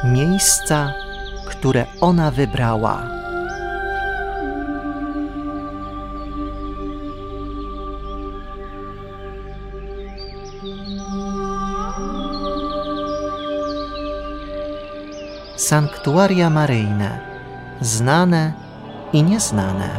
miejsca, które ona wybrała. Sanktuaria maryjne, znane i nieznane.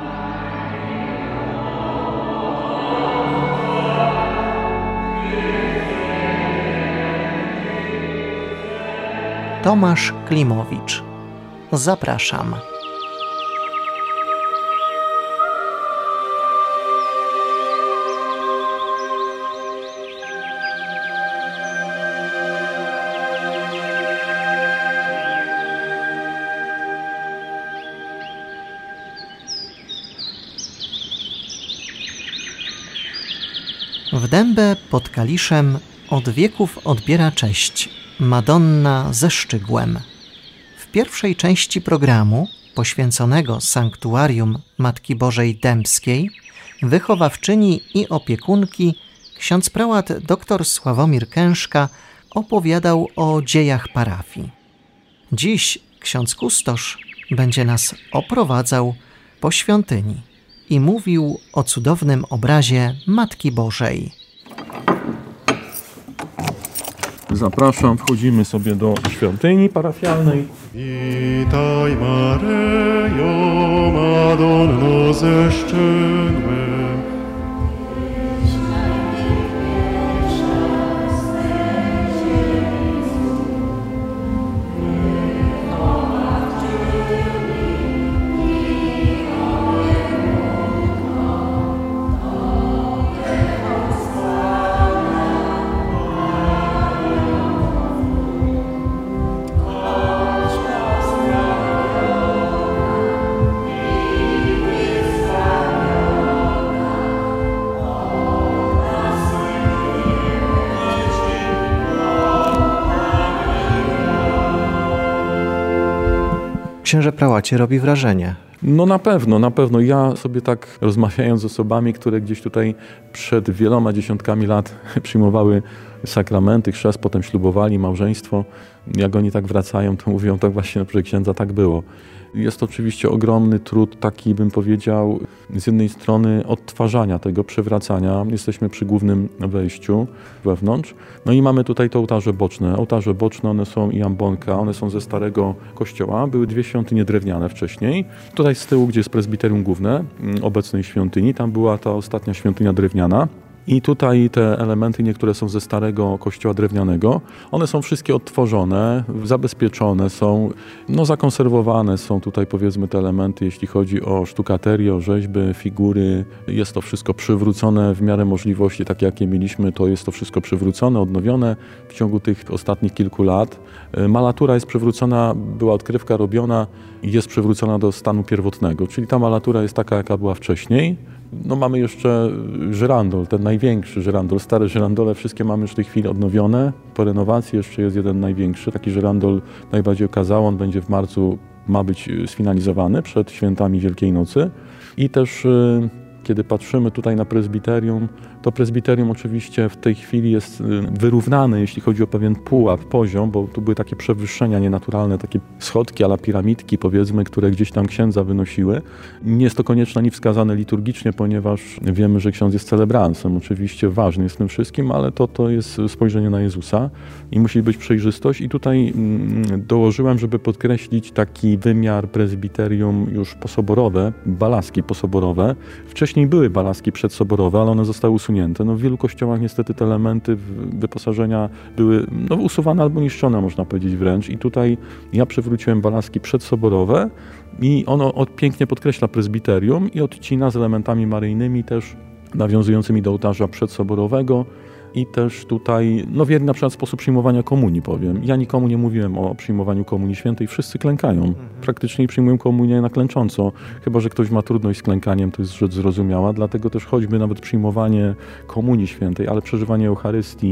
Tomasz Klimowicz. Zapraszam. W dębę pod Kaliszem od wieków odbiera cześć Madonna ze Szczygłem. W pierwszej części programu, poświęconego sanktuarium Matki Bożej Dębskiej, wychowawczyni i opiekunki ksiądz prałat dr Sławomir Kężka opowiadał o dziejach parafii. Dziś ksiądz kustosz będzie nas oprowadzał po świątyni i mówił o cudownym obrazie Matki Bożej. Zapraszam, wchodzimy sobie do świątyni parafialnej. Witaj Maryjo, Madonno ze Szczygłem. Księże prałacie, robi wrażenie. No na pewno. Ja sobie tak rozmawiając z osobami, które gdzieś tutaj przed wieloma dziesiątkami lat przyjmowały sakramenty, chrzest, potem ślubowali małżeństwo, jak oni tak wracają, to mówią, tak właśnie, że księdza tak było. Jest to oczywiście ogromny trud, taki bym powiedział, z jednej strony odtwarzania tego, przewracania. Jesteśmy przy głównym wejściu wewnątrz. No i mamy tutaj te ołtarze boczne. Ołtarze boczne, one są i ambonka, one są ze starego kościoła. Były dwie świątynie drewniane wcześniej. Tutaj z tyłu, gdzie jest prezbiterium główne obecnej świątyni, tam była ta ostatnia świątynia drewniana. I tutaj te elementy niektóre są ze starego kościoła drewnianego. One są wszystkie odtworzone, zabezpieczone, są zakonserwowane. Są tutaj powiedzmy te elementy, jeśli chodzi o sztukaterię, o rzeźby, figury. Jest to wszystko przywrócone w miarę możliwości, takie jakie mieliśmy, to jest to wszystko przywrócone, odnowione w ciągu tych ostatnich kilku lat. Malatura jest przywrócona, była odkrywka robiona i jest przywrócona do stanu pierwotnego, czyli ta malatura jest taka, jaka była wcześniej. Mamy jeszcze żyrandol, ten największy żyrandol. Stare żyrandole wszystkie mamy już w tej chwili odnowione. Po renowacji jeszcze jest jeden największy, taki żyrandol najbardziej okazały. On będzie w marcu, ma być sfinalizowany przed świętami Wielkiej Nocy. I też kiedy patrzymy tutaj na prezbiterium, to prezbiterium oczywiście w tej chwili jest wyrównane, jeśli chodzi o pewien pułap, poziom, bo tu były takie przewyższenia nienaturalne, takie schodki a la piramidki, powiedzmy, które gdzieś tam księdza wynosiły. Nie jest to konieczne ani wskazane liturgicznie, ponieważ wiemy, że ksiądz jest celebransem. Oczywiście ważny jest w tym wszystkim, ale to jest spojrzenie na Jezusa i musi być przejrzystość. I tutaj dołożyłem, żeby podkreślić taki wymiar prezbiterium już posoborowe, balaski posoborowe. Wcześniej były balaski przedsoborowe, ale one zostały usunięte. W wielu kościołach niestety te elementy wyposażenia były usuwane albo niszczone, można powiedzieć wręcz. I tutaj ja przywróciłem balaski przedsoborowe i ono pięknie podkreśla prezbiterium i odcina z elementami maryjnymi też nawiązującymi do ołtarza przedsoborowego. I też tutaj, wierny na przykład sposób przyjmowania komunii, powiem. Ja nikomu nie mówiłem o przyjmowaniu komunii świętej, wszyscy klękają. Praktycznie przyjmują komunię na klęcząco. Chyba że ktoś ma trudność z klękaniem, to jest rzecz zrozumiała. Dlatego też choćby nawet przyjmowanie komunii świętej, ale przeżywanie Eucharystii,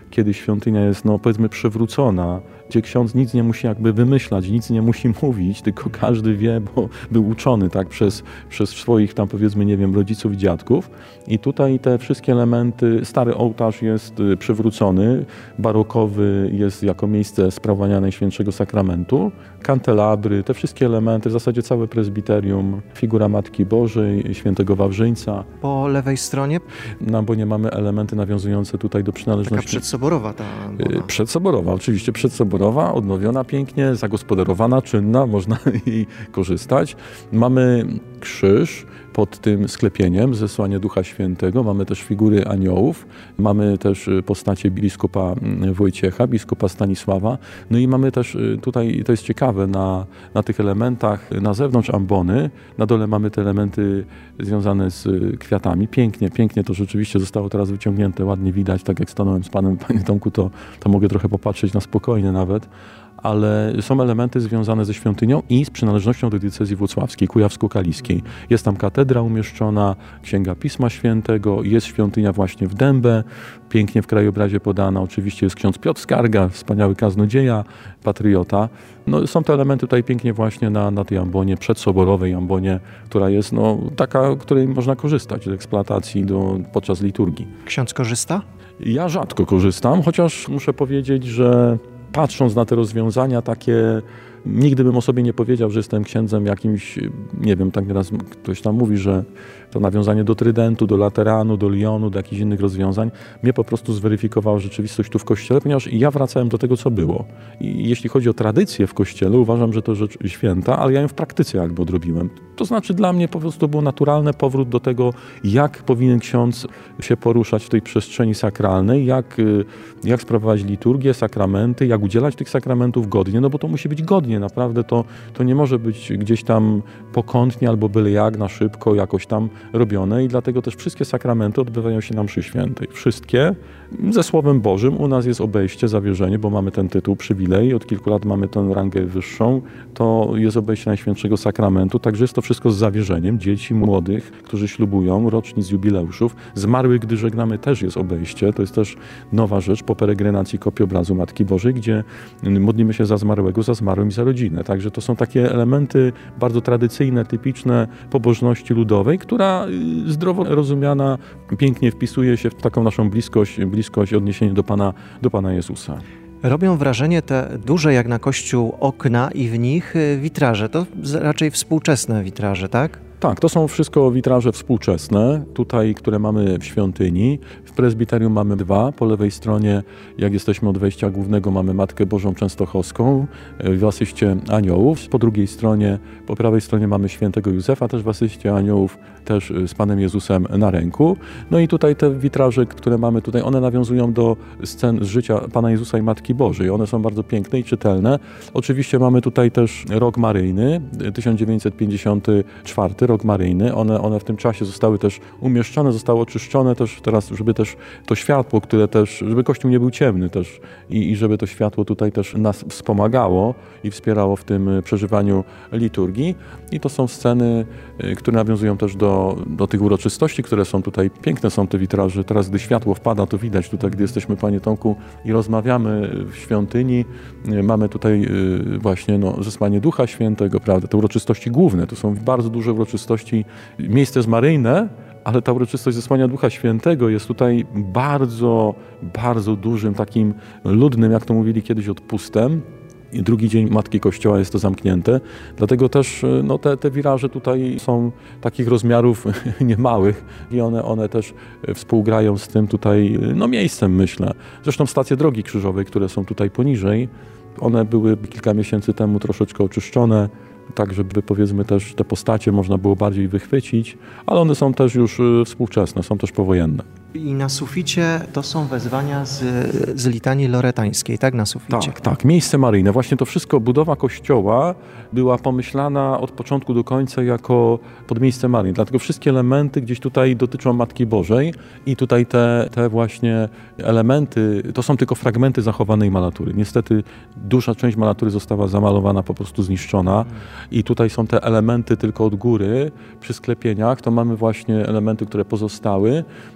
kiedy świątynia jest, no powiedzmy, przewrócona, gdzie ksiądz nic nie musi jakby wymyślać, nic nie musi mówić, tylko każdy wie, bo był uczony tak przez swoich tam, powiedzmy, nie wiem, rodziców i dziadków. I tutaj te wszystkie elementy, stary ołtarz jest przewrócony, barokowy jest jako miejsce sprawowania Najświętszego Sakramentu, kandelabry, te wszystkie elementy, w zasadzie całe prezbiterium, figura Matki Bożej, świętego Wawrzyńca. Po lewej stronie? Na ambonie mamy elementy nawiązujące tutaj do przynależności. Taka przedsoborowa ta ambona. Przedsoborowa, oczywiście przedsoborowa, odnowiona pięknie, zagospodarowana, czynna, można jej korzystać. Mamy krzyż pod tym sklepieniem, zesłanie Ducha Świętego. Mamy też figury aniołów, mamy też postacie biskupa Wojciecha, biskupa Stanisława. No i mamy też tutaj, to jest ciekawe, na tych elementach na zewnątrz ambony, na dole mamy te elementy związane z kwiatami. Pięknie to rzeczywiście zostało teraz wyciągnięte, ładnie widać, tak jak stanąłem z panem, panie Tomku, to mogę trochę popatrzeć na spokojnie nawet. Ale są elementy związane ze świątynią i z przynależnością do diecezji włocławskiej, kujawsko-kaliskiej. Jest tam katedra umieszczona, księga Pisma Świętego, jest świątynia właśnie w Dębę, pięknie w krajobrazie podana. Oczywiście jest ksiądz Piotr Skarga, wspaniały kaznodzieja, patriota. No, są te elementy tutaj pięknie właśnie na tej ambonie, przedsoborowej ambonie, która jest taka, której można korzystać do eksploatacji podczas liturgii. Ksiądz korzysta? Ja rzadko korzystam, chociaż muszę powiedzieć, że patrząc na te rozwiązania takie, nigdy bym o sobie nie powiedział, że jestem księdzem jakimś, nie wiem, tak nieraz ktoś tam mówi, że to nawiązanie do Trydentu, do Lateranu, do Lyonu, do jakichś innych rozwiązań, mnie po prostu zweryfikowało rzeczywistość tu w Kościele, ponieważ ja wracałem do tego, co było. I jeśli chodzi o tradycję w Kościele, uważam, że to rzecz święta, ale ja ją w praktyce jakby odrobiłem. To znaczy dla mnie po prostu był naturalny powrót do tego, jak powinien ksiądz się poruszać w tej przestrzeni sakralnej, jak sprawować liturgię, sakramenty, jak udzielać tych sakramentów godnie, no bo to musi być godnie, naprawdę to nie może być gdzieś tam pokątnie albo byle jak, na szybko, jakoś tam robione i dlatego też wszystkie sakramenty odbywają się na mszy świętej. Wszystkie ze Słowem Bożym. U nas jest obejście, zawierzenie, bo mamy ten tytuł, przywilej. Od kilku lat mamy tę rangę wyższą. To jest obejście Najświętszego Sakramentu. Także jest to wszystko z zawierzeniem. Dzieci, młodych, którzy ślubują, rocznic, jubileuszów. Zmarłych, gdy żegnamy, też jest obejście. To jest też nowa rzecz po peregrinacji kopii obrazu Matki Bożej, gdzie modlimy się za zmarłego, za zmarłym i za rodzinę. Także to są takie elementy bardzo tradycyjne, typiczne pobożności ludowej, która zdrowo rozumiana pięknie wpisuje się w taką naszą bliskość odniesienie do Pana Jezusa. Robią wrażenie te duże jak na kościół okna i w nich witraże. To raczej współczesne witraże, tak? Tak, to są wszystko witraże współczesne, tutaj, które mamy w świątyni. W prezbiterium mamy dwa. Po lewej stronie, jak jesteśmy od wejścia głównego, mamy Matkę Bożą Częstochowską w asyście aniołów. Po drugiej stronie, po prawej stronie mamy świętego Józefa, też w asyście aniołów, też z Panem Jezusem na ręku. No i tutaj te witraże, które mamy tutaj, one nawiązują do scen z życia Pana Jezusa i Matki Bożej. One są bardzo piękne i czytelne. Oczywiście mamy tutaj też rok maryjny, 1954 rok maryjny. One w tym czasie zostały też umieszczone, zostały oczyszczone też teraz, żeby też to światło, które też, żeby Kościół nie był ciemny też i żeby to światło tutaj też nas wspomagało i wspierało w tym przeżywaniu liturgii. I to są sceny, które nawiązują też do tych uroczystości, które są tutaj. Piękne są te witraże. Teraz, gdy światło wpada, to widać tutaj, gdy jesteśmy, Panie Tomku, i rozmawiamy w świątyni. Mamy tutaj właśnie zesłanie Ducha Świętego, prawda? Te uroczystości główne, to są bardzo duże uroczystości. Miejsce jest maryjne, ale ta uroczystość zesłania Ducha Świętego jest tutaj bardzo, bardzo dużym, takim ludnym, jak to mówili kiedyś, odpustem. I drugi dzień Matki Kościoła jest to zamknięte. Dlatego też te wiraże tutaj są takich rozmiarów niemałych i one też współgrają z tym tutaj miejscem, myślę. Zresztą stacje drogi krzyżowej, które są tutaj poniżej, one były kilka miesięcy temu troszeczkę oczyszczone, tak żeby powiedzmy też te postacie można było bardziej wychwycić, ale one są też już współczesne, są też powojenne. I na suficie to są wezwania z litanii loretańskiej, tak? Na suficie. Tak. Miejsce maryjne. Właśnie to wszystko, budowa kościoła była pomyślana od początku do końca jako pod miejsce maryjne. Dlatego wszystkie elementy gdzieś tutaj dotyczą Matki Bożej i tutaj te właśnie elementy, to są tylko fragmenty zachowanej malatury. Niestety duża część malatury została zamalowana, po prostu zniszczona i tutaj są te elementy tylko od góry. Przy sklepieniach to mamy właśnie elementy, które pozostały i też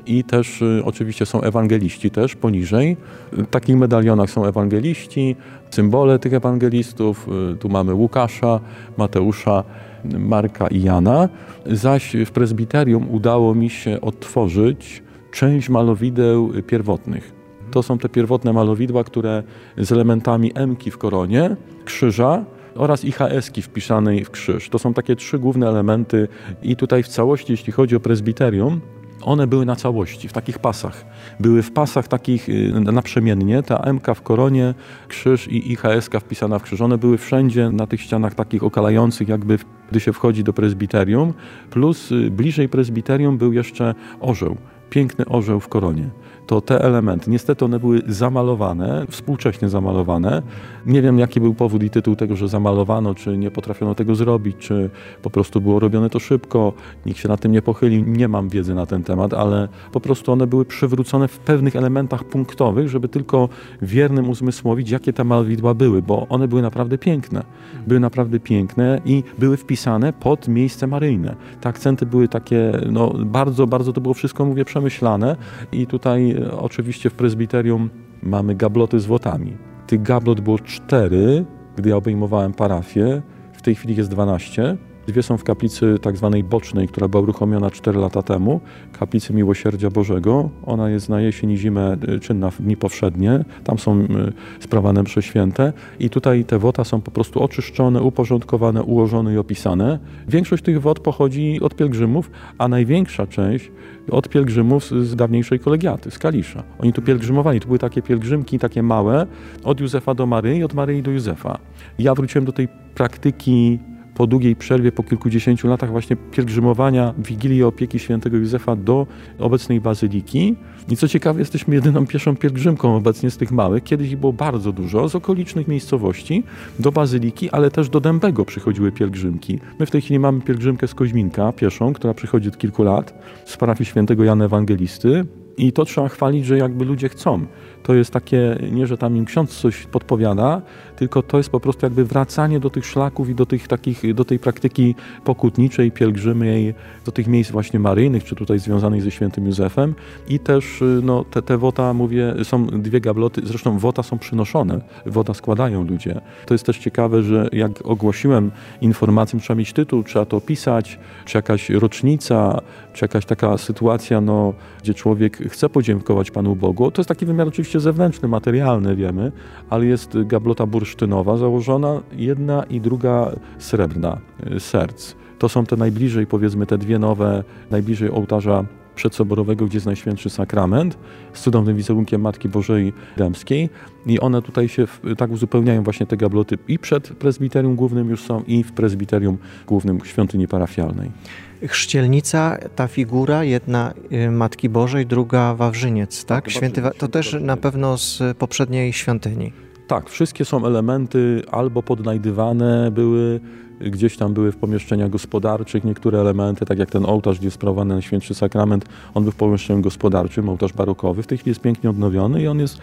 też oczywiście są ewangeliści też poniżej. W takich medalionach są ewangeliści, symbole tych ewangelistów. Tu mamy Łukasza, Mateusza, Marka i Jana. Zaś w prezbiterium udało mi się odtworzyć część malowideł pierwotnych. To są te pierwotne malowidła, które z elementami M-ki w koronie, krzyża oraz IHS-ki wpisanej w krzyż. To są takie 3 główne elementy i tutaj w całości, jeśli chodzi o prezbiterium, one były na całości, w takich pasach. Były w pasach takich naprzemiennie, ta M-ka w koronie, krzyż i IHS-ka wpisana w krzyż. One były wszędzie na tych ścianach takich okalających, jakby gdy się wchodzi do prezbiterium. Plus bliżej prezbiterium był jeszcze orzeł, piękny orzeł w koronie. To te elementy, niestety one były zamalowane, współcześnie zamalowane. Nie wiem, jaki był powód i tytuł tego, że zamalowano, czy nie potrafiono tego zrobić, czy po prostu było robione to szybko, nikt się na tym nie pochylił. Nie mam wiedzy na ten temat, ale po prostu one były przywrócone w pewnych elementach punktowych, żeby tylko wiernym uzmysłowić, jakie te malowidła były, bo one były naprawdę piękne. Były naprawdę piękne i były wpisane pod miejsce maryjne. Te akcenty były takie, no bardzo, bardzo to było wszystko, mówię, przemyślane i tutaj oczywiście w prezbiterium mamy gabloty z wotami. Tych gablot było 4, gdy ja obejmowałem parafię. W tej chwili jest 12. 2 są w kaplicy tak zwanej bocznej, która była uruchomiona 4 lata temu. Kaplicy Miłosierdzia Bożego. Ona jest na jesień i zimę czynna w dni powszednie. Tam są sprawane msze święte. I tutaj te wota są po prostu oczyszczone, uporządkowane, ułożone i opisane. Większość tych wot pochodzi od pielgrzymów, a największa część od pielgrzymów z dawniejszej kolegiaty, z Kalisza. Oni tu pielgrzymowali. To były takie pielgrzymki, takie małe, od Józefa do Maryi, od Maryi do Józefa. Ja wróciłem do tej praktyki po długiej przerwie, po kilkudziesięciu latach właśnie pielgrzymowania Wigilii opieki świętego Józefa do obecnej bazyliki. I co ciekawe, jesteśmy jedyną pieszą pielgrzymką obecnie z tych małych. Kiedyś ich było bardzo dużo, z okolicznych miejscowości do bazyliki, ale też do Dębego przychodziły pielgrzymki. My w tej chwili mamy pielgrzymkę z Koźminka, pieszą, która przychodzi od kilku lat, z parafii świętego Jana Ewangelisty. I to trzeba chwalić, że jakby ludzie chcą. To jest takie, nie że tam im ksiądz coś podpowiada, tylko to jest po prostu jakby wracanie do tych szlaków i do tej praktyki pokutniczej, pielgrzymiej, do tych miejsc właśnie maryjnych, czy tutaj związanych ze świętym Józefem. I też no, te wota, mówię, są 2 gabloty, zresztą wota są przynoszone, wota składają ludzie. To jest też ciekawe, że jak ogłosiłem informację, trzeba mieć tytuł, trzeba to opisać, czy jakaś rocznica, czy jakaś taka sytuacja, no, gdzie człowiek chce podziękować Panu Bogu. To jest taki wymiar oczywiście zewnętrzny, materialny, wiemy, ale jest gablota bursztynowa założona, 1 i 2 srebrna, serc. To są te najbliżej, powiedzmy, te 2 nowe, najbliżej ołtarza przedsoborowego, gdzie jest Najświętszy Sakrament, z cudownym wizerunkiem Matki Bożej Dębskiej. I one tutaj się tak uzupełniają właśnie te gabloty i przed prezbiterium głównym już są i w prezbiterium głównym świątyni parafialnej. Chrzcielnica, ta figura, 1 Matki Bożej, 2 Wawrzyniec, tak? To też na pewno z poprzedniej świątyni. Tak, wszystkie są elementy albo podnajdywane były, gdzieś tam były w pomieszczeniach gospodarczych niektóre elementy, tak jak ten ołtarz, gdzie jest sprawowany Najświętszy Sakrament, on był w pomieszczeniu gospodarczym, ołtarz barokowy. W tej chwili jest pięknie odnowiony i on jest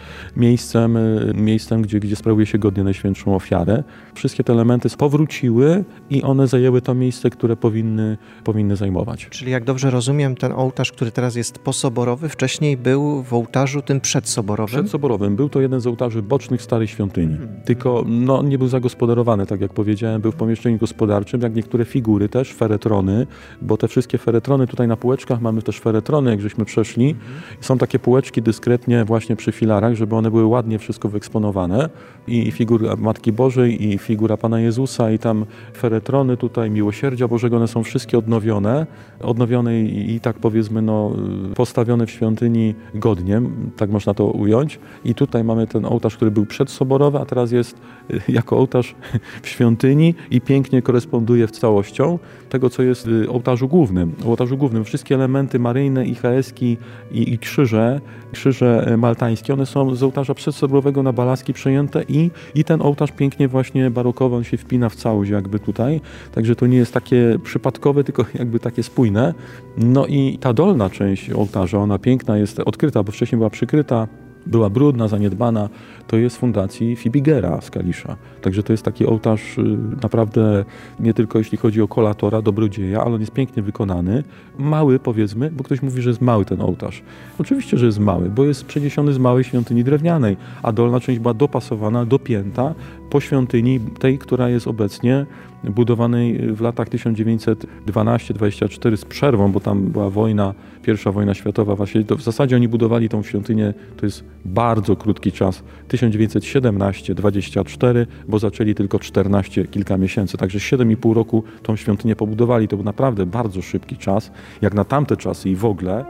miejscem gdzie sprawuje się godnie Najświętszą Ofiarę. Wszystkie te elementy powróciły i one zajęły to miejsce, które powinny zajmować. Czyli jak dobrze rozumiem, ten ołtarz, który teraz jest posoborowy, wcześniej był w ołtarzu tym przedsoborowym? Przedsoborowym. Był to jeden z ołtarzy bocznych starej świątyni. Tylko no, nie był zagospodarowany, tak jak powiedziałem, był w pomieszczeniu gospodarczym, jak niektóre figury też, feretrony, bo te wszystkie feretrony, tutaj na półeczkach mamy też feretrony, jak żeśmy przeszli. Są takie półeczki dyskretnie właśnie przy filarach, żeby one były ładnie wszystko wyeksponowane. I figura Matki Bożej, i figura Pana Jezusa, i tam feretrony tutaj, Miłosierdzia Bożego, one są wszystkie odnowione i tak powiedzmy, no, postawione w świątyni godnie, tak można to ująć. I tutaj mamy ten ołtarz, który był przedsoborowy, a teraz jest jako ołtarz w świątyni i pięknie koresponduje z całością tego, co jest w ołtarzu głównym. W ołtarzu głównym wszystkie elementy maryjne, IHS-ki i krzyże maltańskie, one są z ołtarza przedsoborowego na balaski przejęte i ten ołtarz pięknie właśnie barokowo, on się wpina w całość jakby tutaj. Także to nie jest takie przypadkowe, tylko jakby takie spójne. No i ta dolna część ołtarza, ona piękna jest odkryta, bo wcześniej była przykryta była brudna, zaniedbana, to jest fundacji Fibigera z Kalisza. Także to jest taki ołtarz naprawdę nie tylko jeśli chodzi o kolatora, dobrodzieja, ale on jest pięknie wykonany. Mały powiedzmy, bo ktoś mówi, że jest mały ten ołtarz. Oczywiście, że jest mały, bo jest przeniesiony z małej świątyni drewnianej, a dolna część była dopasowana, dopięta po świątyni tej, która jest obecnie budowanej w latach 1912-24 z przerwą, bo tam była wojna, pierwsza wojna światowa. Właśnie to w zasadzie oni budowali tą świątynię, to jest bardzo krótki czas, 1917-24, bo zaczęli tylko 14 kilka miesięcy, także 7,5 roku tą świątynię pobudowali. To był naprawdę bardzo szybki czas, jak na tamte czasy i w ogóle.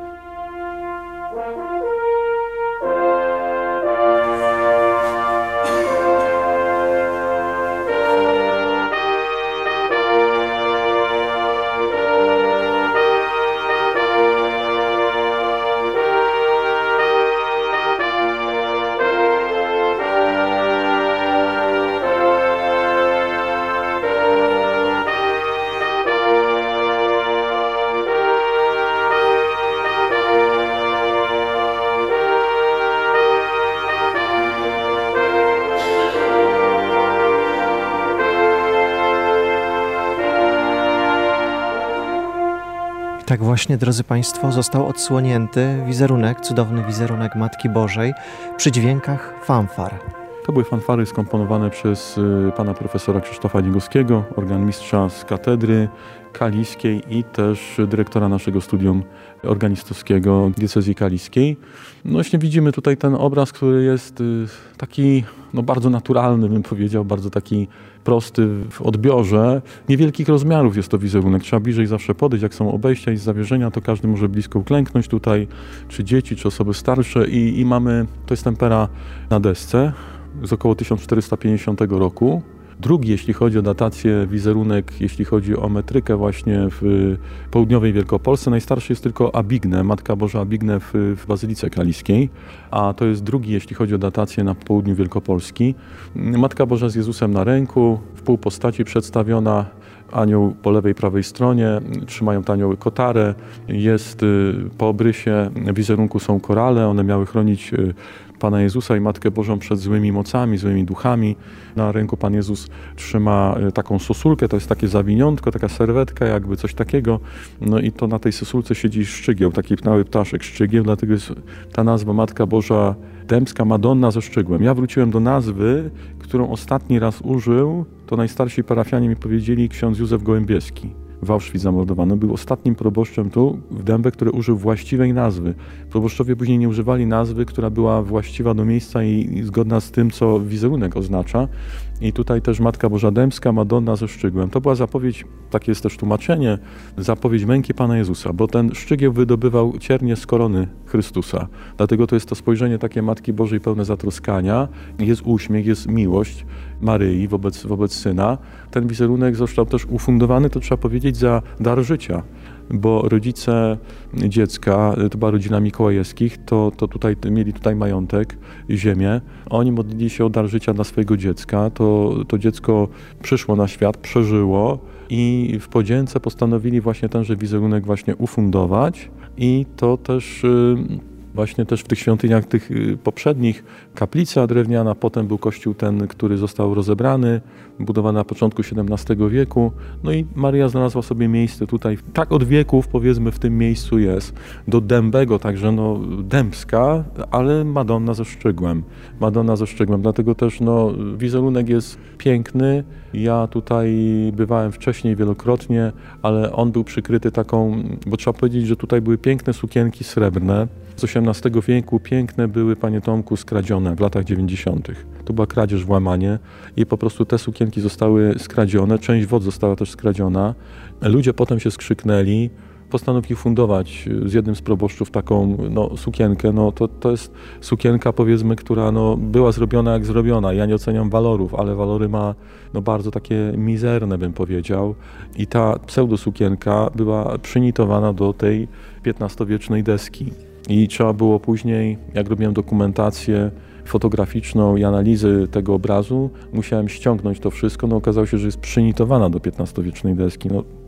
Tak właśnie, drodzy Państwo, został odsłonięty wizerunek, cudowny wizerunek Matki Bożej przy dźwiękach fanfar. To były fanfary skomponowane przez pana profesora Krzysztofa Nigowskiego, organimistrza z katedry kaliskiej i też dyrektora naszego studium organistowskiego diecezji kaliskiej. No właśnie widzimy tutaj ten obraz, który jest taki bardzo naturalny, bym powiedział, bardzo taki prosty w odbiorze. Niewielkich rozmiarów jest to wizerunek. Trzeba bliżej zawsze podejść. Jak są obejścia i zawierzenia, to każdy może blisko uklęknąć tutaj, czy dzieci, czy osoby starsze. I mamy, to jest tempera na desce z około 1450 roku. Drugi, jeśli chodzi o datację, wizerunek, jeśli chodzi o metrykę właśnie w południowej Wielkopolsce. Najstarszy jest tylko Abigne, Matka Boża Abigne w Bazylice Kaliskiej, a to jest drugi, jeśli chodzi o datację na południu Wielkopolski. Matka Boża z Jezusem na ręku, w półpostaci przedstawiona, anioł po lewej, prawej stronie, trzymają te anioły kotarę, jest po obrysie wizerunku są korale, one miały chronić Pana Jezusa i Matkę Bożą przed złymi mocami, złymi duchami. Na ręku Pan Jezus trzyma taką sosulkę, to jest takie zawiniątko, taka serwetka jakby, coś takiego. No i to na tej sosulce siedzi szczygieł, taki mały ptaszek szczygieł, dlatego jest ta nazwa Matka Boża Dębska, Madonna ze szczygłem. Ja wróciłem do nazwy, którą ostatni raz użył, to najstarsi parafianie mi powiedzieli, ksiądz Józef Gołębieski. W Auschwitz zamordowano. Był ostatnim proboszczem tu w Dębę, który użył właściwej nazwy. Proboszczowie później nie używali nazwy, która była właściwa do miejsca i zgodna z tym, co wizerunek oznacza. I tutaj też Matka Boża Dębska, Madonna ze szczygłem. To była zapowiedź, takie jest też tłumaczenie, zapowiedź męki Pana Jezusa, bo ten szczygieł wydobywał ciernie z korony Chrystusa. Dlatego to jest to spojrzenie takie Matki Bożej pełne zatroskania. Jest uśmiech, jest miłość Maryi wobec Syna. Ten wizerunek został też ufundowany, to trzeba powiedzieć, za dar życia, bo rodzice dziecka, to była rodzina Mikołajewskich, to tutaj mieli tutaj majątek, ziemię. Oni modlili się o dar życia dla swojego dziecka. To dziecko przyszło na świat, przeżyło i w podzięce postanowili właśnie tenże wizerunek właśnie ufundować i to też właśnie też w tych świątyniach, tych poprzednich, kaplica drewniana, potem był kościół ten, który został rozebrany, budowany na początku XVII wieku. No i Maryja znalazła sobie miejsce tutaj, tak od wieków powiedzmy w tym miejscu jest, do Dębego, także dębska, ale Madonna ze szczygłem. Madonna ze szczygłem, dlatego też wizerunek jest piękny. Ja tutaj bywałem wcześniej wielokrotnie, ale on był przykryty taką, bo trzeba powiedzieć, że tutaj były piękne sukienki srebrne, z XVIII wieku, piękne były, panie Tomku, skradzione w latach 90. To była kradzież, włamanie i po prostu te sukienki zostały skradzione, część wod została też skradziona. Ludzie potem się skrzyknęli, postanowili fundować z jednym z proboszczów taką sukienkę. To jest sukienka, powiedzmy, która była zrobiona jak zrobiona. Ja nie oceniam walorów, ale walory ma bardzo takie mizerne, bym powiedział. I ta pseudosukienka była przynitowana do tej XV-wiecznej deski. I trzeba było później, jak robiłem dokumentację fotograficzną i analizy tego obrazu, musiałem ściągnąć to wszystko. Okazało się, że jest przynitowana do XV-wiecznej deski.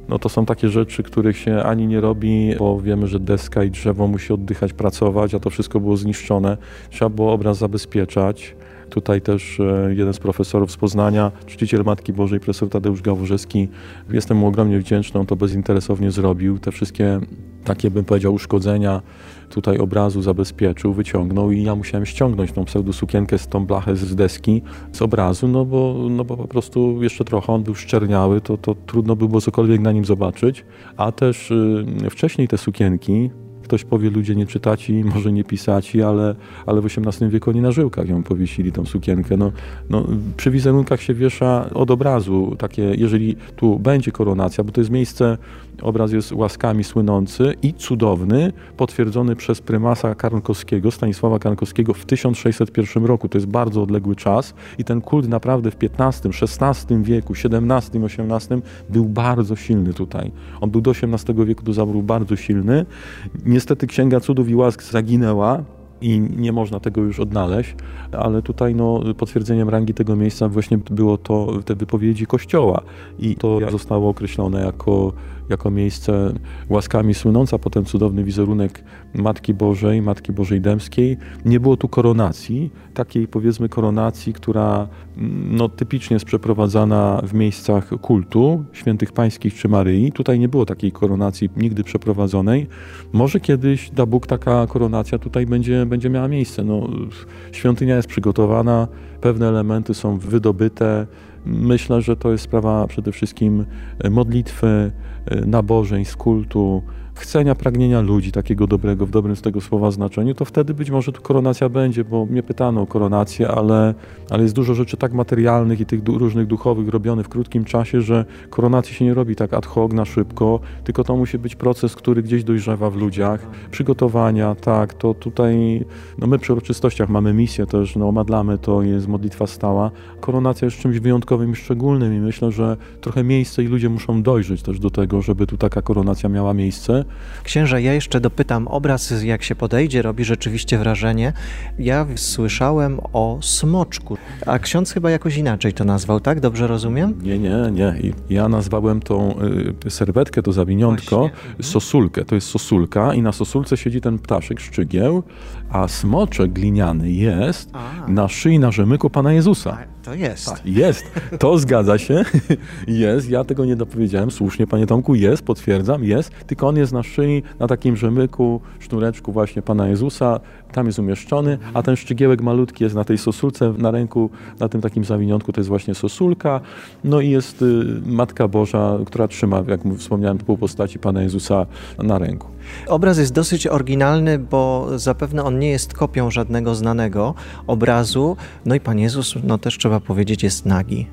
No to są takie rzeczy, których się ani nie robi, bo wiemy, że deska i drzewo musi oddychać, pracować, a to wszystko było zniszczone. Trzeba było obraz zabezpieczać. Tutaj też jeden z profesorów z Poznania, czciciel Matki Bożej, profesor Tadeusz Gawurzewski, jestem mu ogromnie wdzięczny, on to bezinteresownie zrobił. Te wszystkie takie, bym powiedział, uszkodzenia tutaj obrazu zabezpieczył, wyciągnął i ja musiałem ściągnąć tą pseudosukienkę z tą blachę z deski, z obrazu, no bo po prostu jeszcze trochę on był szczerniały, to trudno było cokolwiek na nim zobaczyć, a też wcześniej te sukienki, ktoś powie, ludzie nie czytaci, może nie pisaci, ale w XVIII wieku oni na żyłkach ją powiesili, tą sukienkę. No, przy wizerunkach się wiesza od obrazu takie, jeżeli tu będzie koronacja, bo to jest miejsce, obraz jest łaskami słynący i cudowny, potwierdzony przez prymasa Karnkowskiego, Stanisława Karnkowskiego w 1601 roku. To jest bardzo odległy czas i ten kult naprawdę w XV, XVI wieku, XVII, XVIII był bardzo silny tutaj. On był do XVIII wieku do zaboru bardzo silny. Niestety Księga Cudów i Łask zaginęła i nie można tego już odnaleźć, ale tutaj potwierdzeniem rangi tego miejsca właśnie było te wypowiedzi Kościoła i to zostało określone jako miejsce łaskami słynące, a potem cudowny wizerunek Matki Bożej Dębskiej. Nie było tu koronacji, takiej powiedzmy koronacji, która typicznie jest przeprowadzana w miejscach kultu, świętych pańskich czy Maryi. Tutaj nie było takiej koronacji nigdy przeprowadzonej. Może kiedyś, da Bóg, taka koronacja tutaj będzie miała miejsce. Świątynia jest przygotowana, pewne elementy są wydobyte. Myślę, że to jest sprawa przede wszystkim modlitwy, nabożeństw, kultu, chcenia, pragnienia ludzi, takiego dobrego, w dobrym z tego słowa znaczeniu, to wtedy być może tu koronacja będzie, bo mnie pytano o koronację, ale jest dużo rzeczy tak materialnych i tych różnych duchowych robionych w krótkim czasie, że koronacji się nie robi tak ad hoc, na szybko, tylko to musi być proces, który gdzieś dojrzewa w ludziach, przygotowania, tak, to tutaj, my przy uroczystościach mamy misję też, madlamy, to jest modlitwa stała. Koronacja jest czymś wyjątkowym i szczególnym i myślę, że trochę miejsce i ludzie muszą dojrzeć też do tego, żeby tu taka koronacja miała miejsce. Księże, ja jeszcze dopytam, obraz jak się podejdzie, robi rzeczywiście wrażenie. Ja słyszałem o smoczku, a ksiądz chyba jakoś inaczej to nazwał, tak? Dobrze rozumiem? Nie. Ja nazwałem tą serwetkę, to zawiniątko, sosulkę. To jest sosulka i na sosulce siedzi ten ptaszek, szczygieł, a smoczek gliniany jest na szyi, na rzemyku Pana Jezusa. To jest. Tak, jest. To zgadza się. Jest. Ja tego nie dopowiedziałem. Słusznie, Panie Tomku, jest. Potwierdzam, jest. Tylko on jest na szyi, na takim rzemyku, sznureczku właśnie Pana Jezusa. Tam jest umieszczony, a ten szczygiełek malutki jest na tej sosulce, na ręku, na tym takim zawiniątku, to jest właśnie sosulka. I jest Matka Boża, która trzyma, jak wspomniałem, pół postaci Pana Jezusa na ręku. Obraz jest dosyć oryginalny, bo zapewne on nie jest kopią żadnego znanego obrazu. I Pan Jezus, też trzeba powiedzieć, jest nagi.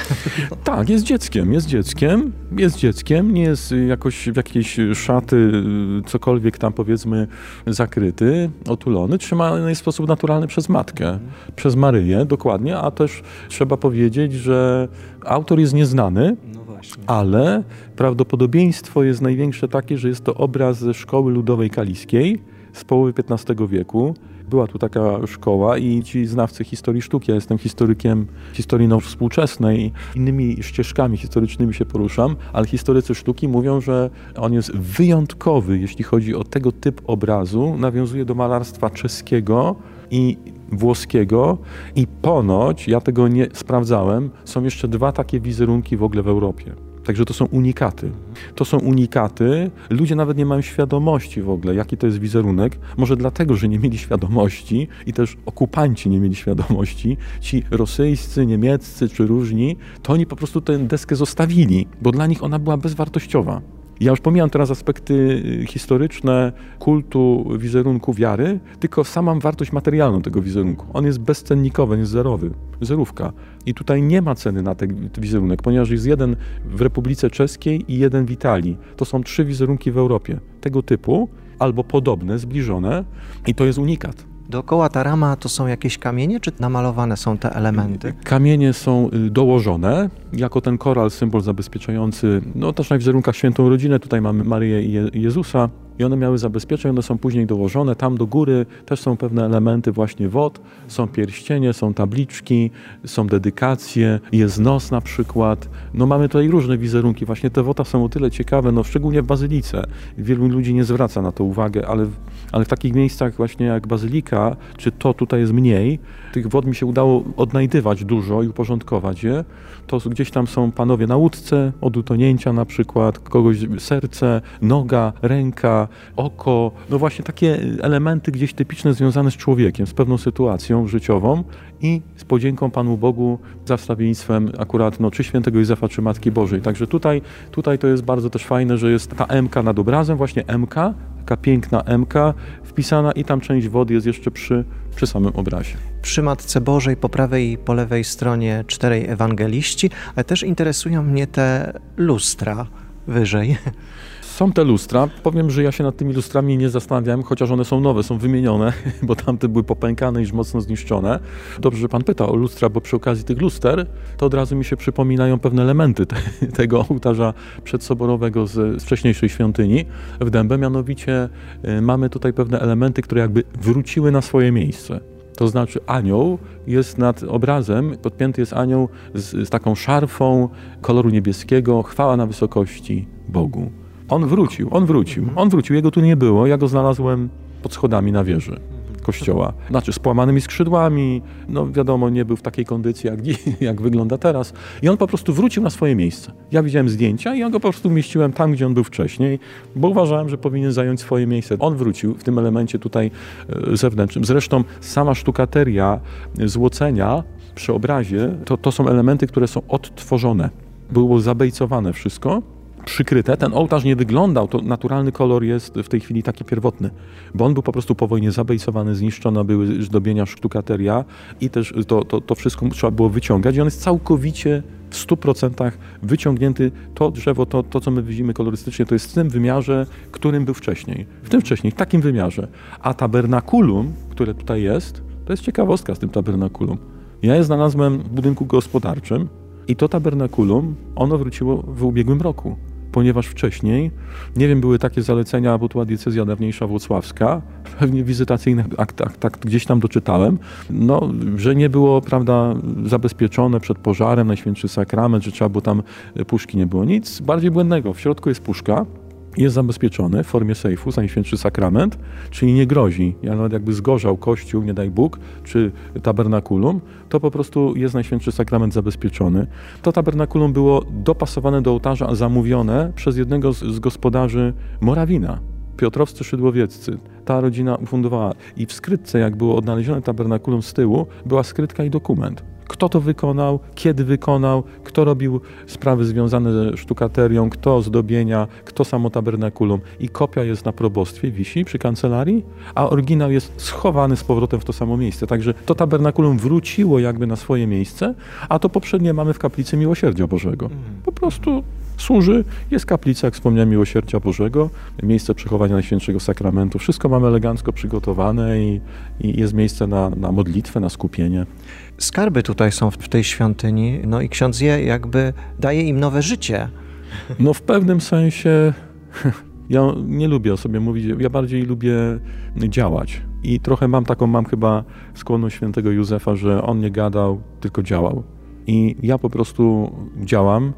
Tak, jest dzieckiem, nie jest jakoś w jakiejś szaty, cokolwiek tam powiedzmy zakryty, otulony, trzymany jest w sposób naturalny przez matkę, przez Maryję, dokładnie, a też trzeba powiedzieć, że autor jest nieznany, ale prawdopodobieństwo jest największe takie, że jest to obraz ze szkoły ludowej kaliskiej z połowy XV wieku. Była tu taka szkoła i ci znawcy historii sztuki, ja jestem historykiem historii współczesnej, innymi ścieżkami historycznymi się poruszam, ale historycy sztuki mówią, że on jest wyjątkowy, jeśli chodzi o tego typ obrazu, nawiązuje do malarstwa czeskiego i włoskiego i ponoć, ja tego nie sprawdzałem, są jeszcze 2 takie wizerunki w ogóle w Europie. Także to są unikaty. Ludzie nawet nie mają świadomości w ogóle, jaki to jest wizerunek. Może dlatego, że nie mieli świadomości i też okupanci nie mieli świadomości. Ci rosyjscy, niemieccy czy różni, to oni po prostu tę deskę zostawili, bo dla nich ona była bezwartościowa. Ja już pomijam teraz aspekty historyczne, kultu, wizerunku, wiary, tylko samą wartość materialną tego wizerunku. On jest bezcennikowy, on jest zerowy, zerówka. I tutaj nie ma ceny na ten wizerunek, ponieważ jest jeden w Republice Czeskiej i jeden w Italii. To są 3 wizerunki w Europie tego typu, albo podobne, zbliżone i to jest unikat. Dookoła ta rama to są jakieś kamienie, czy namalowane są te elementy? Kamienie są dołożone, jako ten koral, symbol zabezpieczający, też na wizerunkach Świętą Rodzinę, tutaj mamy Maryję i Jezusa, i one miały zabezpieczeń, one są później dołożone. Tam do góry też są pewne elementy właśnie wod, są pierścienie, są tabliczki, są dedykacje, jest nos na przykład. No mamy tutaj różne wizerunki. Właśnie te wota są o tyle ciekawe, no szczególnie w bazylice. Wielu ludzi nie zwraca na to uwagę, ale w takich miejscach właśnie jak bazylika, czy to tutaj jest mniej, tych wod mi się udało odnajdywać dużo i uporządkować je. To gdzieś tam są panowie na łódce, od utonięcia na przykład, kogoś serce, noga, ręka, oko. No właśnie takie elementy gdzieś typiczne związane z człowiekiem, z pewną sytuacją życiową i z podzięką Panu Bogu za wstawiennictwem akurat czy świętego Józefa, czy Matki Bożej. Także tutaj to jest bardzo też fajne, że jest ta MK nad obrazem, właśnie MK, taka piękna MK wpisana i tam część wody jest jeszcze przy samym obrazie. Przy Matce Bożej po prawej i po lewej stronie 4 ewangeliści, ale też interesują mnie te lustra wyżej. Są te lustra. Powiem, że ja się nad tymi lustrami nie zastanawiałem, chociaż one są nowe, są wymienione, bo tamte były popękane i już mocno zniszczone. Dobrze, że Pan pyta o lustra, bo przy okazji tych luster to od razu mi się przypominają pewne elementy tego ołtarza przedsoborowego z wcześniejszej świątyni w Dębę. Mianowicie mamy tutaj pewne elementy, które jakby wróciły na swoje miejsce. To znaczy anioł jest nad obrazem, podpięty jest anioł z taką szarfą koloru niebieskiego, chwała na wysokości Bogu. On wrócił. Jego tu nie było, ja go znalazłem pod schodami na wieży kościoła. Znaczy z połamanymi skrzydłami, no wiadomo, nie był w takiej kondycji, jak wygląda teraz. I on po prostu wrócił na swoje miejsce. Ja widziałem zdjęcia i ja go po prostu umieściłem tam, gdzie on był wcześniej, bo uważałem, że powinien zająć swoje miejsce. On wrócił w tym elemencie tutaj zewnętrznym. Zresztą sama sztukateria złocenia przy obrazie, to są elementy, które są odtworzone. Było zabejcowane wszystko, przykryte. Ten ołtarz nie wyglądał, to naturalny kolor jest w tej chwili taki pierwotny, bo on był po prostu po wojnie zabejcowany, zniszczone były zdobienia, sztukateria i też to wszystko trzeba było wyciągać i on jest całkowicie w 100% wyciągnięty. To drzewo, to co my widzimy kolorystycznie, to jest w tym wymiarze, którym był wcześniej. W takim wymiarze. A tabernakulum, które tutaj jest, to jest ciekawostka z tym tabernakulum. Ja je znalazłem w budynku gospodarczym i to tabernakulum, ono wróciło w ubiegłym roku. Ponieważ wcześniej, nie wiem, były takie zalecenia, bo to była diecezja dawniejsza włocławska, pewnie w wizytacyjnych aktach, tak gdzieś tam doczytałem, że nie było, prawda, zabezpieczone przed pożarem Najświętszy Sakrament, że trzeba było tam, puszki nie było, nic bardziej błędnego. W środku jest puszka, jest zabezpieczony w formie sejfu za Najświętszy Sakrament, czyli nie grozi. Nawet jakby zgorzał kościół, nie daj Bóg, czy tabernakulum, to po prostu jest Najświętszy Sakrament zabezpieczony. To tabernakulum było dopasowane do ołtarza, zamówione przez jednego z gospodarzy Morawina, piotrowscy szydłowieccy. Ta rodzina ufundowała i w skrytce, jak było odnalezione tabernakulum z tyłu, była skrytka i dokument. Kto to wykonał, kiedy wykonał, kto robił sprawy związane ze sztukaterią, kto zdobienia, kto samo tabernakulum. I kopia jest na probostwie, wisi przy kancelarii, a oryginał jest schowany z powrotem w to samo miejsce. Także to tabernakulum wróciło jakby na swoje miejsce, a to poprzednie mamy w kaplicy Miłosierdzia Bożego. Po prostu służy, jest kaplica, jak wspomniałem, Miłosierdzia Bożego, miejsce przechowania Najświętszego Sakramentu. Wszystko mamy elegancko przygotowane i jest miejsce na modlitwę, na skupienie. Skarby tutaj są w tej świątyni, i ksiądz je jakby daje im nowe życie. No w pewnym sensie ja nie lubię o sobie mówić, ja bardziej lubię działać. I trochę mam chyba skłonność świętego Józefa, że on nie gadał, tylko działał. I ja po prostu działam,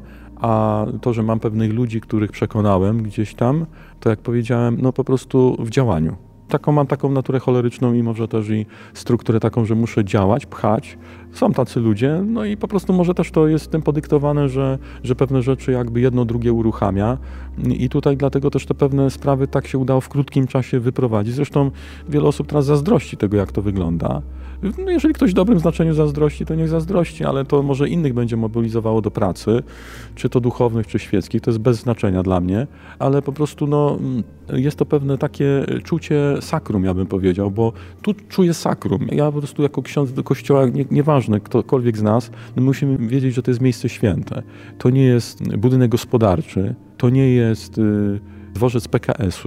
a to, że mam pewnych ludzi, których przekonałem gdzieś tam, to jak powiedziałem, po prostu w działaniu. Mam taką naturę choleryczną, mimo że też i strukturę taką, że muszę działać, pchać. Są tacy ludzie, i po prostu może też to jest tym podyktowane, że pewne rzeczy jakby jedno drugie uruchamia i tutaj dlatego też te pewne sprawy tak się udało w krótkim czasie wyprowadzić. Zresztą wiele osób teraz zazdrości tego, jak to wygląda. Jeżeli ktoś w dobrym znaczeniu zazdrości, to niech zazdrości, ale to może innych będzie mobilizowało do pracy, czy to duchownych, czy świeckich, to jest bez znaczenia dla mnie, ale po prostu jest to pewne takie czucie sakrum, ja bym powiedział, bo tu czuję sakrum. Ja po prostu jako ksiądz do kościoła, nieważne, ktokolwiek z nas, musimy wiedzieć, że to jest miejsce święte. To nie jest budynek gospodarczy, to nie jest dworzec PKS-u,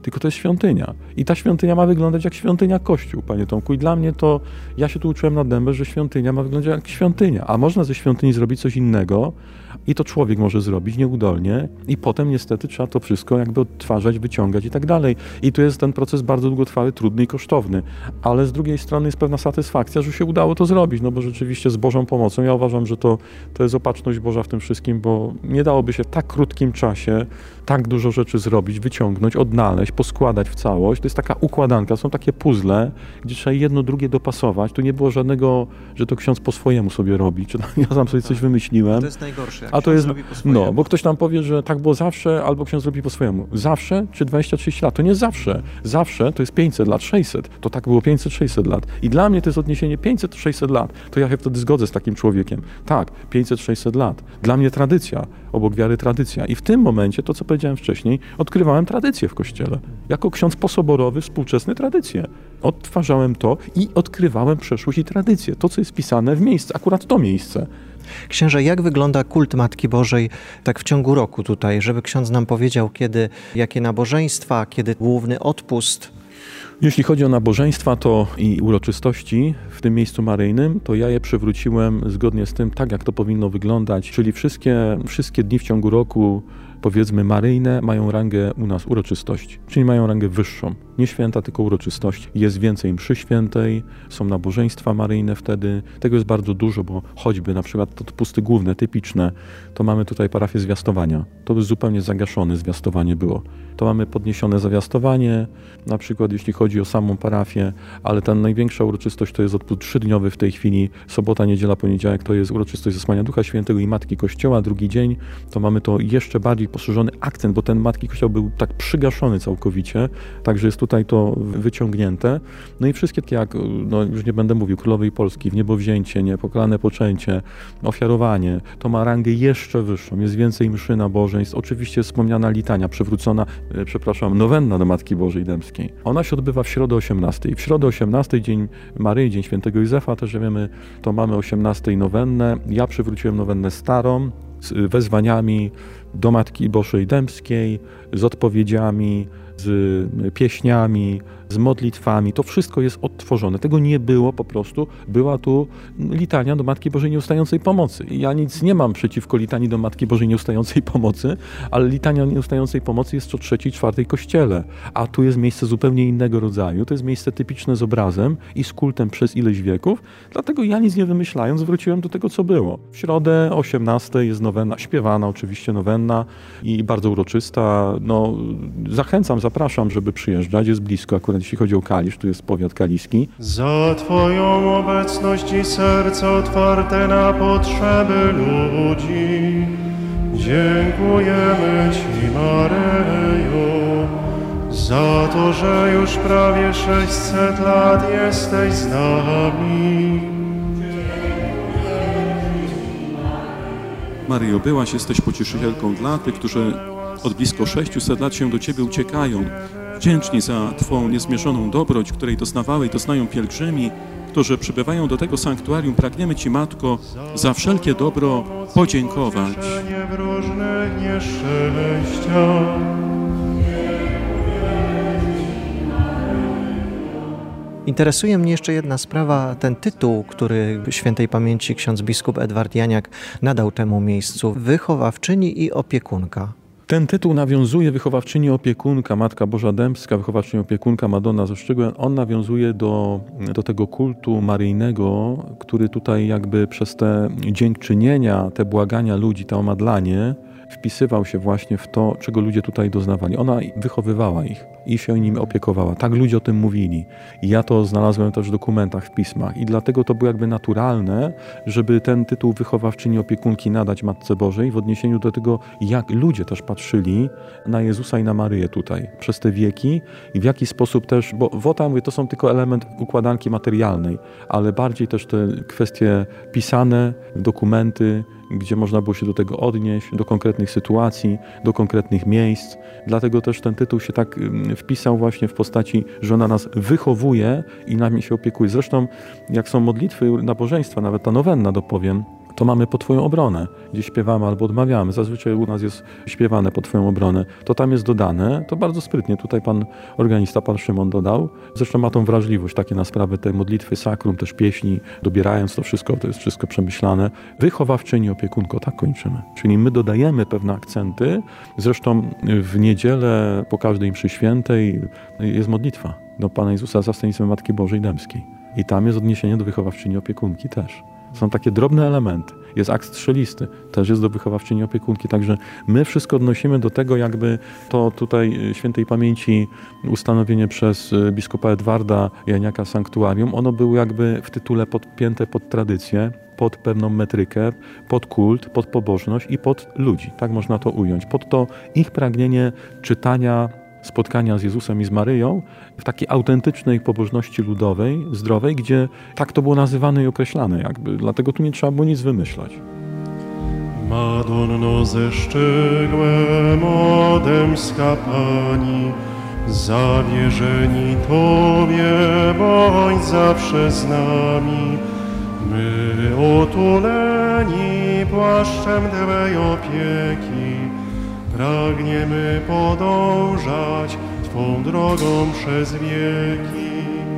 tylko to jest świątynia. I ta świątynia ma wyglądać jak świątynia Kościół, Panie Tomku. I dla mnie to, ja się tu uczyłem na dębę, że świątynia ma wyglądać jak świątynia. A można ze świątyni zrobić coś innego i to człowiek może zrobić nieudolnie i potem niestety trzeba to wszystko jakby odtwarzać, wyciągać i tak dalej. I tu jest ten proces bardzo długotrwały, trudny i kosztowny. Ale z drugiej strony jest pewna satysfakcja, że się udało to zrobić, no bo rzeczywiście z Bożą pomocą. Ja uważam, że to jest opatrzność Boża w tym wszystkim, bo nie dałoby się w tak krótkim czasie tak dużo rzeczy zrobić, wyciągnąć, odnaleźć, poskładać w całość. To jest taka układanka, są takie puzzle, gdzie trzeba jedno drugie dopasować. Tu nie było żadnego, że to ksiądz po swojemu sobie robi, czy ja tam sobie coś wymyśliłem. To jest najgorsze, jak a to jest, robi po swojemu. no, bo ktoś tam powie, że tak było zawsze, albo ksiądz robi po swojemu. Zawsze czy 20-30 lat? To nie zawsze. Zawsze to jest 500 lat, 600. To tak było 500-600 lat. I dla mnie to jest odniesienie 500-600 lat. To ja się wtedy zgodzę z takim człowiekiem. Tak, 500-600 lat. Dla mnie tradycja, obok wiary tradycja. I w tym momencie, to co powiedziałem wcześniej, odkrywałem tradycję w Kościele. Jako ksiądz posoborowy, współczesny tradycję. Odtwarzałem to i odkrywałem przeszłość i tradycję. To, co jest wpisane w miejsce, akurat to miejsce. Księże, jak wygląda kult Matki Bożej tak w ciągu roku tutaj, żeby ksiądz nam powiedział, kiedy, jakie nabożeństwa, kiedy główny odpust? Jeśli chodzi o nabożeństwa to i uroczystości w tym miejscu maryjnym, to ja je przywróciłem zgodnie z tym, tak jak to powinno wyglądać, czyli wszystkie dni w ciągu roku, powiedzmy maryjne, mają rangę u nas uroczystości, czyli mają rangę wyższą. Nie święta, tylko uroczystość. Jest więcej mszy świętej, są nabożeństwa maryjne wtedy. Tego jest bardzo dużo, bo choćby na przykład odpusty główne, typiczne, to mamy tutaj parafię zwiastowania. To już zupełnie zagaszone zwiastowanie było. To mamy podniesione zwiastowanie, na przykład jeśli chodzi o samą parafię, ale ta największa uroczystość to jest odpust 3-dniowy w tej chwili. Sobota, niedziela, poniedziałek to jest uroczystość zesłania Ducha Świętego i Matki Kościoła. Drugi dzień to mamy to jeszcze bardziej poszerzony akcent, bo ten Matki Kościoła był tak przygaszony całkowicie, także jest tutaj to wyciągnięte. No i wszystkie takie jak, no już nie będę mówił, Królowej Polski, wniebowzięcie, niepokalane poczęcie, ofiarowanie, to ma rangę jeszcze wyższą, jest więcej mszy nabożeństw, oczywiście wspomniana litania, przywrócona, nowenna do Matki Bożej Dębskiej. Ona się odbywa w środę 18. W środę 18, Dzień Maryi, Dzień Świętego Józefa, też wiemy, to mamy 18 nowennę. Ja przywróciłem nowennę starą, z wezwaniami do Matki Bożej Dębskiej, z odpowiedziami, z pieśniami, z modlitwami. To wszystko jest odtworzone. Tego nie było po prostu. Była tu litania do Matki Bożej Nieustającej Pomocy. I ja nic nie mam przeciwko litanii do Matki Bożej Nieustającej Pomocy, ale litania Nieustającej Pomocy jest co 3-4 kościele. A tu jest miejsce zupełnie innego rodzaju. To jest miejsce typiczne z obrazem i z kultem przez ileś wieków. Dlatego ja nic nie wymyślając wróciłem do tego, co było. W środę 18 jest nowenna, śpiewana oczywiście nowenna i bardzo uroczysta. No, zachęcam, zapraszam, żeby przyjeżdżać. Jest blisko akurat, jeśli chodzi o Kalisz, tu jest powiat kaliski. Za Twoją obecność i serce otwarte na potrzeby ludzi. Dziękujemy Ci, Maryjo, za to, że już prawie 600 lat jesteś z nami. Maryjo, byłaś, jesteś pocieszycielką dla tych, którzy od blisko 600 lat się do Ciebie uciekają. Wdzięczni za Twą niezmierzoną dobroć, której doznawały i doznają pielgrzymi, którzy przybywają do tego sanktuarium. Pragniemy Ci, Matko, za wszelkie dobro podziękować. W różnych nieszczęściach. Interesuje mnie jeszcze jedna sprawa, ten tytuł, który świętej pamięci ksiądz biskup Edward Janiak nadał temu miejscu, wychowawczyni i opiekunka. Ten tytuł nawiązuje, wychowawczyni opiekunka, Matka Boża Dębska, wychowawczyni opiekunka Madonna ze Szczygłem. On nawiązuje do tego kultu maryjnego, który tutaj jakby przez te dziękczynienia, te błagania ludzi, to omadlanie, wpisywał się właśnie w to, czego ludzie tutaj doznawali. Ona wychowywała ich i się nimi opiekowała. Tak ludzie o tym mówili. I ja to znalazłem też w dokumentach, w pismach. I dlatego to było jakby naturalne, żeby ten tytuł wychowawczyni opiekunki nadać Matce Bożej w odniesieniu do tego, jak ludzie też patrzyli na Jezusa i na Maryję tutaj przez te wieki i w jaki sposób też, bo WOTA, mówię, to są tylko element układanki materialnej, ale bardziej też te kwestie pisane, dokumenty, gdzie można było się do tego odnieść, do konkretnych sytuacji, do konkretnych miejsc. Dlatego też ten tytuł się tak wpisał właśnie w postaci, że ona nas wychowuje i nami się opiekuje. Zresztą jak są modlitwy nabożeństwa, nawet ta nowenna dopowiem, to mamy pod Twoją obronę, gdzie śpiewamy albo odmawiamy. Zazwyczaj u nas jest śpiewane pod Twoją obronę. To tam jest dodane, to bardzo sprytnie. Tutaj pan organista, pan Szymon dodał. Zresztą ma tą wrażliwość takie na sprawę tej modlitwy, sakrum, też pieśni, dobierając to jest wszystko przemyślane. Wychowawczyni, opiekunko, tak kończymy. Czyli my dodajemy pewne akcenty. Zresztą w niedzielę po każdej mszy świętej jest modlitwa do Pana Jezusa Zastępstwa Matki Bożej Dębskiej. I tam jest odniesienie do wychowawczyni, opiekunki też. Są takie drobne elementy. Jest akt strzelisty, też jest do wychowawczyni, opiekunki. Także my wszystko odnosimy do tego, jakby to tutaj świętej pamięci ustanowienie przez biskupa Edwarda Janiaka sanktuarium, ono było jakby w tytule podpięte pod tradycję, pod pewną metrykę, pod kult, pod pobożność i pod ludzi. Tak można to ująć. Pod to ich pragnienie czytania, spotkania z Jezusem i z Maryją w takiej autentycznej pobożności ludowej, zdrowej, gdzie tak to było nazywane i określane jakby. Dlatego tu nie trzeba było nic wymyślać. Madonno ze szczegłem Dębska Pani, zawierzeni Tobie bądź zawsze z nami. My otuleni płaszczem Twej opieki, pragniemy podążać Twą drogą przez wieki.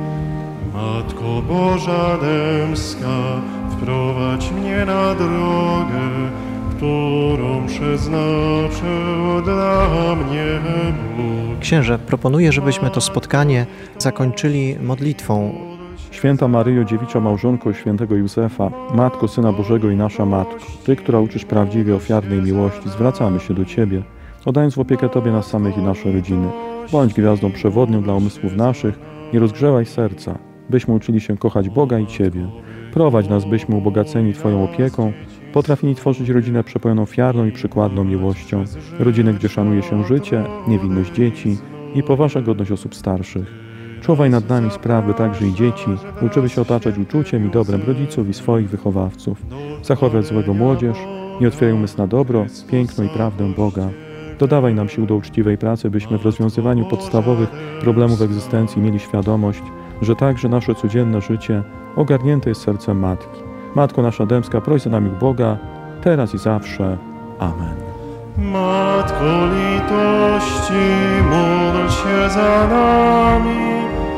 Matko Boża Dębska, wprowadź mnie na drogę, którą przeznaczył dla mnie Bóg. Księże, proponuję, żebyśmy to spotkanie zakończyli modlitwą. Święta Maryjo, dziewicza małżonko świętego Józefa, Matko Syna Bożego i nasza Matko, Ty, która uczysz prawdziwie ofiarnej miłości, zwracamy się do Ciebie, oddając w opiekę Tobie nas samych i nasze rodziny. Bądź gwiazdą przewodnią dla umysłów naszych, nie rozgrzewaj serca, byśmy uczyli się kochać Boga i Ciebie. Prowadź nas, byśmy ubogaceni Twoją opieką, potrafili tworzyć rodzinę przepełnioną ofiarną i przykładną miłością, rodzinę, gdzie szanuje się życie, niewinność dzieci i poważa godność osób starszych. Czuwaj nad nami sprawy także i dzieci, uczyły się otaczać uczuciem i dobrem rodziców i swoich wychowawców. Zachować złego młodzież, nie otwieraj umysł na dobro, piękno i prawdę Boga. Dodawaj nam sił do uczciwej pracy, byśmy w rozwiązywaniu podstawowych problemów egzystencji mieli świadomość, że także nasze codzienne życie ogarnięte jest sercem Matki. Matko nasza Dębska, proś za nami u Boga, teraz i zawsze. Amen. Matko litości, módl się za nami.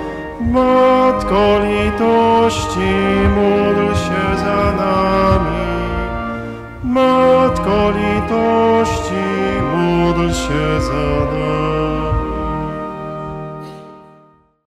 Matko litości, módl się za nami. Matko litości, módl się za nami.